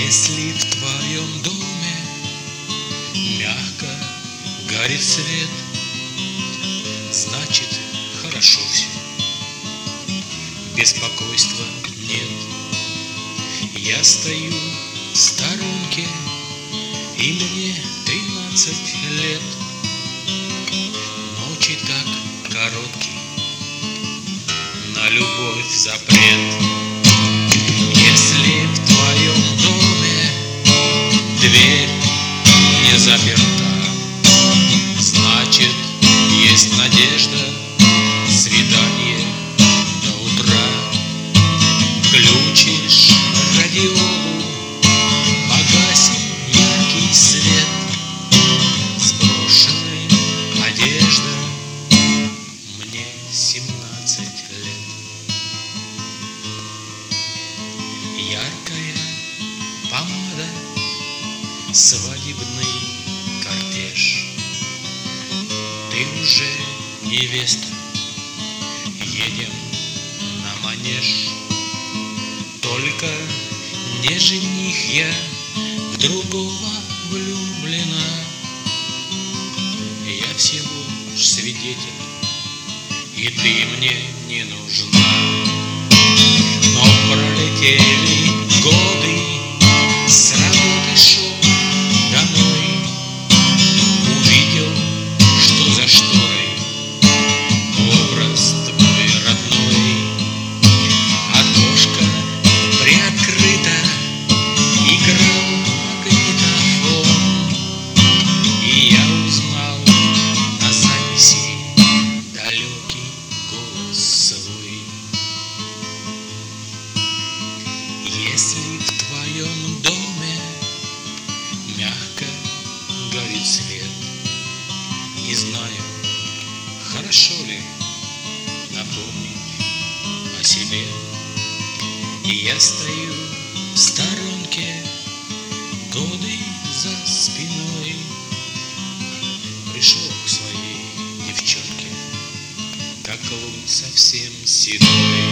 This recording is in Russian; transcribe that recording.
Если в твоем доме мягко горит свет, значит, хорошо все, беспокойства нет. Я стою в сторонке, и мне 13 лет. Ночи так короткие, на любовь запрет. Если в твоем доме дверь не заперта, значит, есть надежда, свидание до утра. Включишь радиолу, погасим яркий свет, сброшенная одежда, мне 17 лет. Яркая помада, свадебный кортеж. Ты уже невеста, едем на манеж. Только не жених я, в другого влюблена. Я всего лишь свидетель, и ты мне не нужна. Но пролетели годы, с работы шел домой, увидел, что за шторой образ твой родной. Окошко приоткрыто, играл магнитофон, и я узнал на записи далекий голос свой. Если в твоем доме мягко горит свет, не знаю, хорошо ли напомнить о себе. И я стою в сторонке, годы за спиной. Пришел к своей девчонке, как лунь совсем седой.